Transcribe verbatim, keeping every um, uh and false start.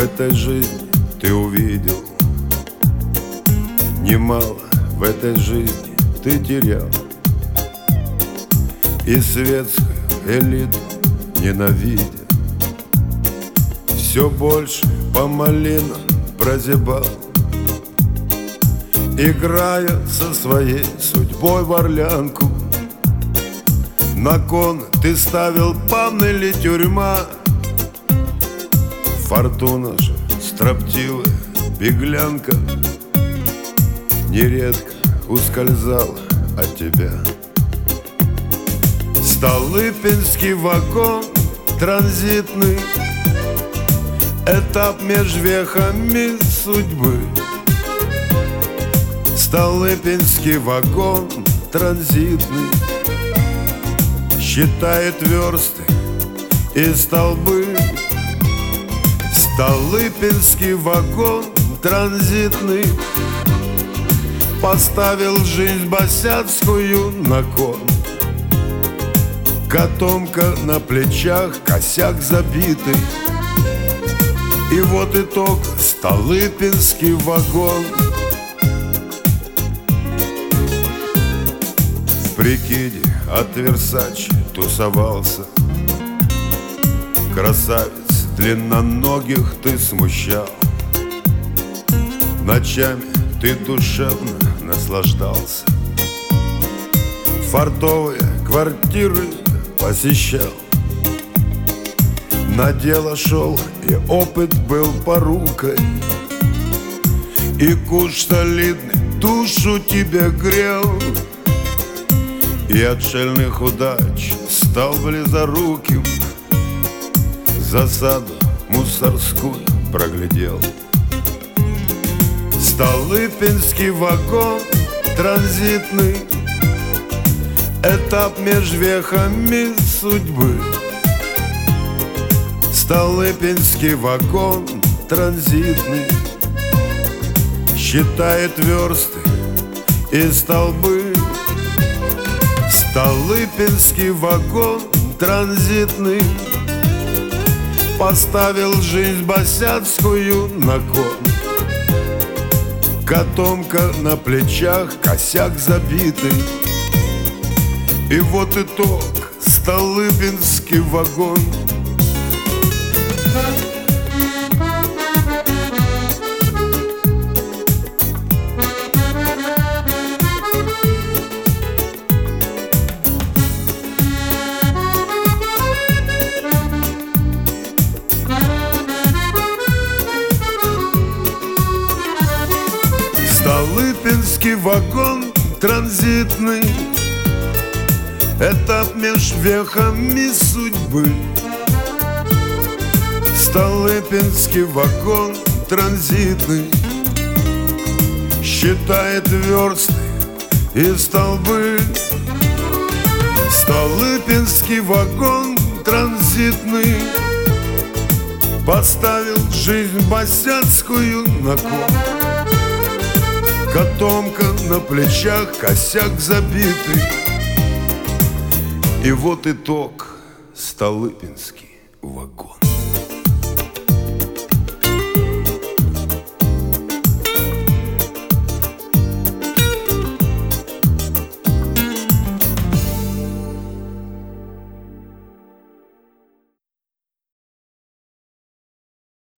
этой жизни ты увидел, немало в этой жизни ты терял. И светскую элиту ненавидя, все больше по малинам прозябал, играя со своей судьбой в орлянку. На кон ты ставил пан или тюрьма, фортуна же строптивая беглянка нередко ускользала от тебя. Столыпинский вагон транзитный, этап меж вехами судьбы. Столыпинский вагон транзитный считает версты и столбы. Столыпинский вагон транзитный поставил жизнь босяцкую на кон. Котомка на плечах, косяк забитый. И вот итог — Столыпинский вагон. В прикиде от Версачи тусовался, красавиц длинноногих ты смущал. Ночами ты душевно наслаждался, фартовые квартиры посещал. На дело шел, и опыт был порукой, и куш солидный душу тебе грел. И от шельных удач стал близоруким, засаду мусорскую проглядел. Столыпинский вагон транзитный, этап меж вехами судьбы. Столыпинский вагон транзитный считает версты и столбы. Столыпинский вагон транзитный поставил жизнь босяцкую на кон. Котомка на плечах, косяк забитый. И вот итог — Столыпинский вагон. Столыпинский вагон транзитный, этап меж вехами судьбы. Столыпинский вагон транзитный считает версты и столбы. Столыпинский вагон транзитный поставил жизнь босяцкую на кон. Котомка на плечах, косяк забитый. И вот итог — Столыпинский вагон.